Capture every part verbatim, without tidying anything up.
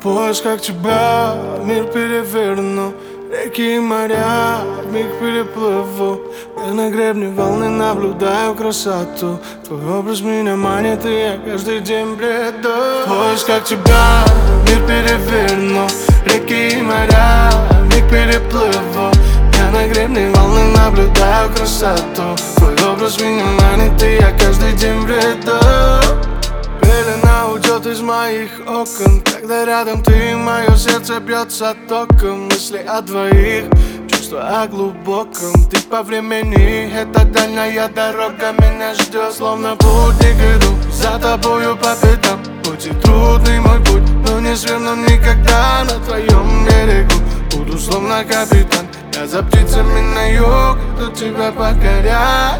поисках тебя мир переверну, реки и моря вмиг переплыву. Я на гребне волны наблюдаю красоту. Твой образ меня манит, и я каждый день бреду. В поисках тебя мир переверну, реки и моря вмиг переплыву. Я на гребне волны наблюдаю красоту. Твой образ меня манит, и я каждый день бреду. Пелена уйдет из моих окон, когда рядом ты, мое сердце бьется током. Мысли о двоих, чувства о глубоком. Ты по времени, эта дальняя дорога меня ждет. Словно путник иду за тобою по пятам. Хоть и трудный мой путь, но не сверну никогда на твоем берегу. Буду словно капитан, я за птицами на юг, иду тебя покорять.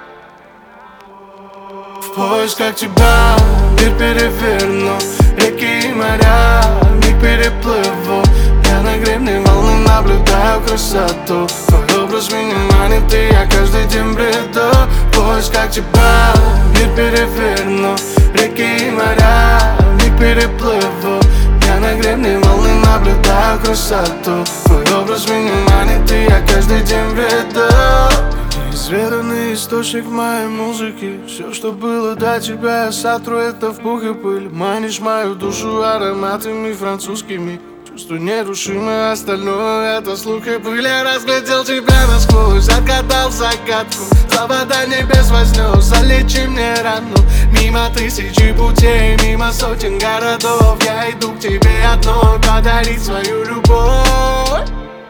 В поисках тебя мир переверну, реки и моря вмиг переплыву. Я на гребне волны наблюдаю красоту. Твой образ меня манит, и я каждый день бреду. В поисках тебя мир переверну, реки и моря вмиг переплыву. Я на гребне волны наблюдаю красоту. Твой образ меня манит, и я каждый день бреду. Неизведанный источник моей музыки. Все, что было до тебя, я сотру это в пух и пыль. Манишь мою душу ароматами французскими. Чувство нерушимое, остальное это слух и пыль. Я разглядел тебя насквозь, отгадал загадку. Завода небес вознес, залечи мне рану. Мимо тысячи путей, мимо сотен городов. Я иду к тебе одной, подарить свою любовь.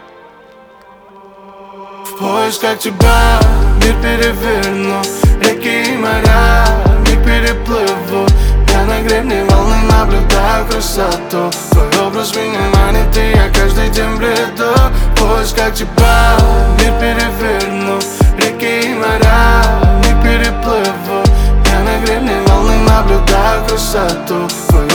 В поисках тебя мир переверну, реки и моря вмиг переплыву. Я на гребне волны наблюдаю красоту. Твой образ меня манит, и я каждый день бреду. В поисках тебя мир переверну, реки и моря вмиг переплыву. Я на гребне волны наблюдаю красоту. Твой